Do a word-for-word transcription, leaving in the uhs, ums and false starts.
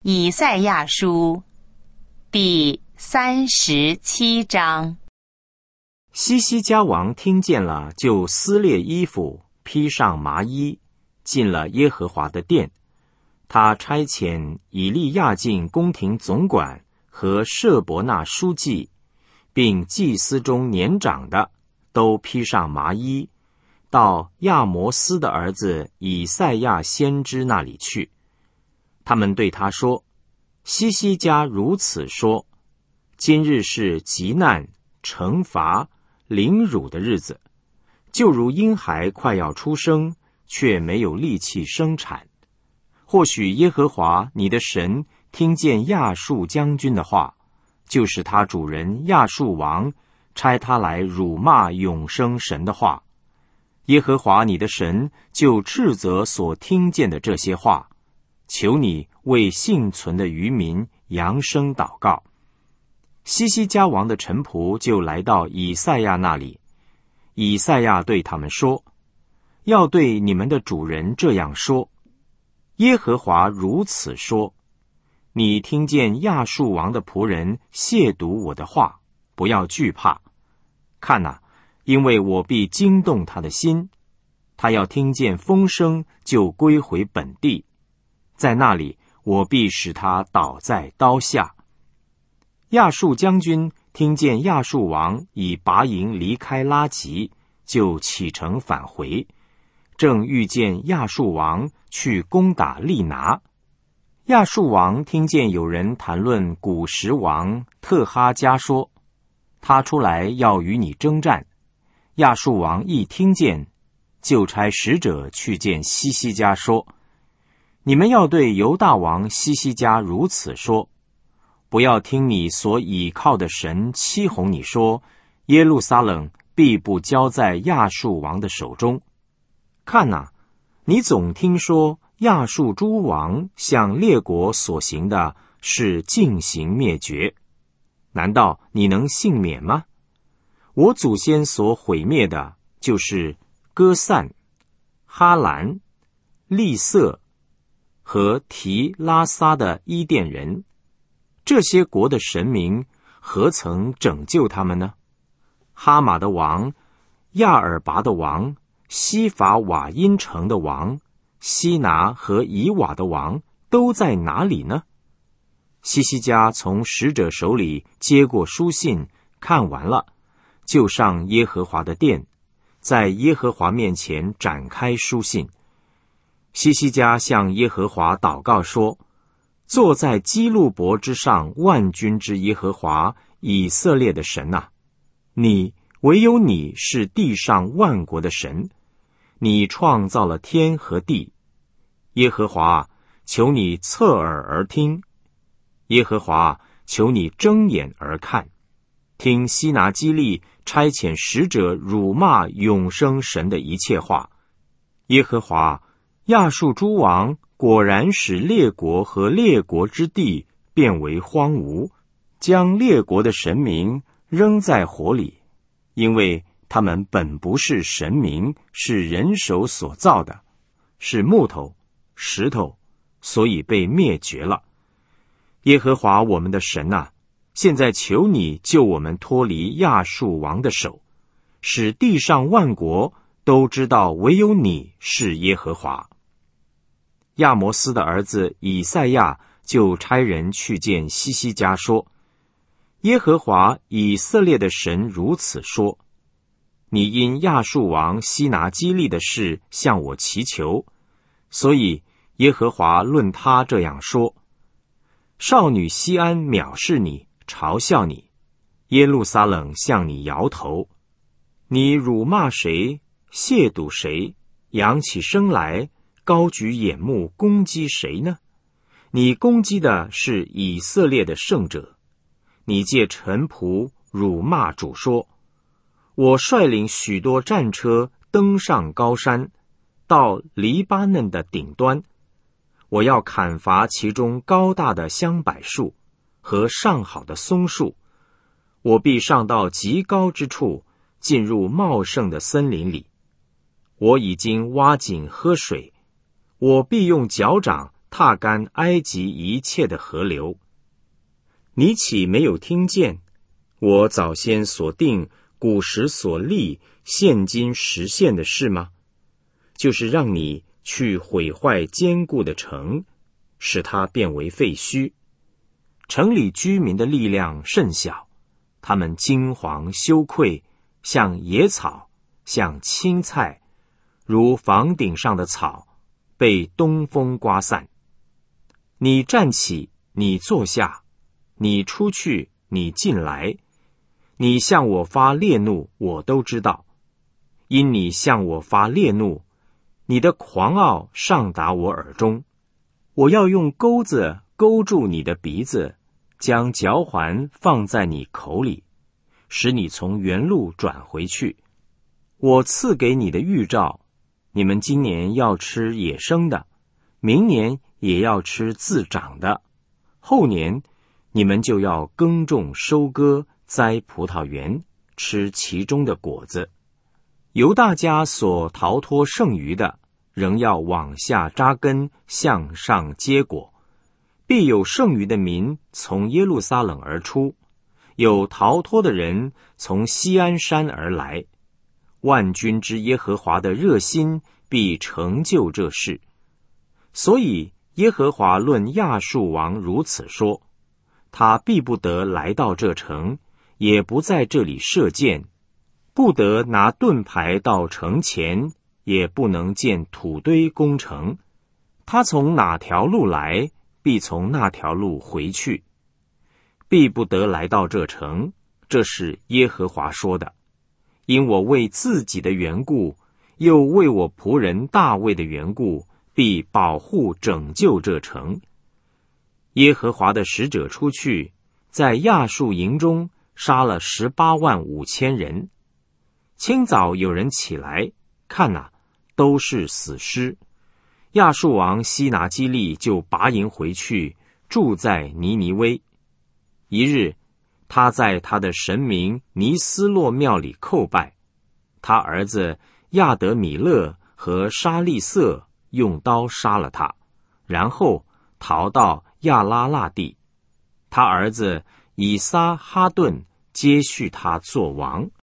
以赛亚书第三十七章。 西西家王听见了，就撕裂衣服，披上麻衣，进了耶和华的殿。他差遣以利亚敬宫廷总管和舍伯那书记，并祭司中年长的，都披上麻衣，到亚摩斯的儿子以赛亚先知那里去。他们对他说：西西家如此说，今日是急难、惩罚、凌辱的日子，就如婴孩快要出生，却没有力气生产。或许耶和华你的神听见亚述将军的话，就是他主人亚述王差他来辱骂永生神的话，耶和华你的神就斥责所听见的这些话，求你为幸存的渔民扬声祷告。西西家王的臣仆就来到以赛亚那里，以赛亚对他们说：要对你们的主人这样说，耶和华如此说，你听见亚述王的仆人亵渎我的话，不要惧怕。看哪，因为我必惊动他的心，他要听见风声就归回本地，在那里我必使他倒在刀下。亚述将军听见亚述王已拔营离开拉吉，就启程返回，正遇见亚述王去攻打利拿。亚述王听见有人谈论古时王特哈加说，他出来要与你征战。亚述王一听见，就差使者去见西西家说：你们要对犹大王西西家如此说，不要听你所倚靠的神欺哄你说，耶路撒冷必不交在亚述王的手中。看哪，你总听说亚述诸王向列国所行的是尽行灭绝，难道你能幸免吗？我祖先所毁灭的，就是歌散、哈兰、利色和提拉撒的伊甸人，这些国的神明何曾拯救他们呢？哈马的王、亚尔拔的王、西法瓦因城的王、西拿和以瓦的王都在哪里呢？西西家从使者手里接过书信，看完了，就上耶和华的殿，在耶和华面前展开书信。西西家向耶和华祷告说：坐在基路伯之上万军之耶和华以色列的神啊，你唯有你是地上万国的神，你创造了天和地。耶和华，求你侧耳而听；耶和华，求你睁眼而看，听西拿基利差遣使者辱骂永生神的一切话。耶和华，亚述诸王果然使列国和列国之地变为荒芜，将列国的神明扔在火里，因为他们本不是神明，是人手所造的，是木头、石头，所以被灭绝了。耶和华我们的神啊，现在求你救我们脱离亚述王的手，使地上万国都知道唯有你是耶和华。亚摩斯的儿子以赛亚就差人去见西西家说：耶和华以色列的神如此说，你因亚述王西拿基利的事向我祈求，所以耶和华论他这样说：少女西安藐视你，嘲笑你，耶路撒冷向你摇头，你辱骂谁，亵渎谁，扬起声来，高举眼目攻击谁呢？你攻击的是以色列的圣者。你借臣仆辱骂主说：我率领许多战车登上高山，到黎巴嫩的顶端，我要砍伐其中高大的香柏树和上好的松树，我必上到极高之处，进入茂盛的森林里。我已经挖井喝水，我必用脚掌踏干埃及一切的河流。你岂没有听见？我早先所定、古时所立、现今实现的事吗？就是让你去毁坏坚固的城，使它变为废墟。城里居民的力量甚小，他们惊惶羞愧，像野草，像青菜，如房顶上的草，被东风刮散。你站起，你坐下，你出去，你进来，你向我发烈怒，我都知道。因你向我发烈怒，你的狂傲上达我耳中。我要用钩子勾住你的鼻子，将嚼环放在你口里，使你从原路转回去。我赐给你的预兆，你们今年要吃野生的，明年也要吃自长的，后年你们就要耕种收割，栽葡萄园，吃其中的果子。犹大家所逃脱剩余的，仍要往下扎根，向上结果。必有剩余的民从耶路撒冷而出，有逃脱的人从锡安山而来。万军之耶和华的热心必成就这事。所以耶和华论亚述王如此说：他必不得来到这城，也不在这里射箭，不得拿盾牌到城前，也不能建土堆攻城。他从哪条路来，必从那条路回去，必不得来到这城。这是耶和华说的。因我为自己的缘故，又为我仆人大卫的缘故，必保护拯救这城。耶和华的使者出去，在亚述营中杀了十八万五千人。清早有人起来，看哪、啊，都是死尸。亚述王西拿基利就拔营回去，住在尼尼微。一日，他在他的神明尼斯洛庙里叩拜，他儿子亚德米勒和沙利瑟用刀杀了他，然后逃到亚拉腊地。他儿子以撒哈顿接续他做王。